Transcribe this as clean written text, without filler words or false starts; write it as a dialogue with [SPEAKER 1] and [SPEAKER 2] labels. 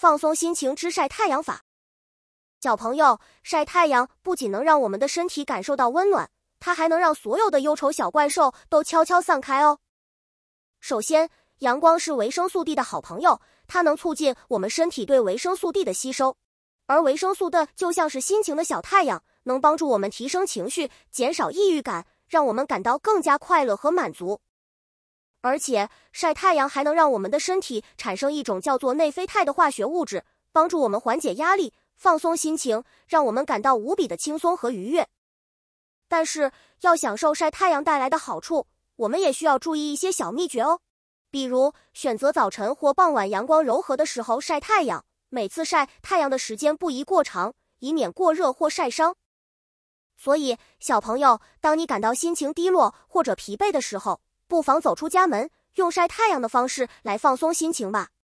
[SPEAKER 1] 放松心情之晒太阳法。小朋友，晒太阳不仅能让我们的身体感受到温暖，它还能让所有的忧愁小怪兽都悄悄散开哦。首先，阳光是维生素 D 的好朋友，它能促进我们身体对维生素 D 的吸收。而维生素 D 就像是心情的小太阳，能帮助我们提升情绪，减少抑郁感，让我们感到更加快乐和满足。而且，晒太阳还能让我们的身体产生一种叫做内啡肽的化学物质，帮助我们缓解压力，放松心情，让我们感到无比的轻松和愉悦。但是，要享受晒太阳带来的好处，我们也需要注意一些小秘诀哦。比如，选择早晨或傍晚阳光柔和的时候晒太阳，每次晒太阳的时间不宜过长，以免过热或晒伤。所以，小朋友，当你感到心情低落或者疲惫的时候，不妨走出家门，用晒太阳的方式来放松心情吧。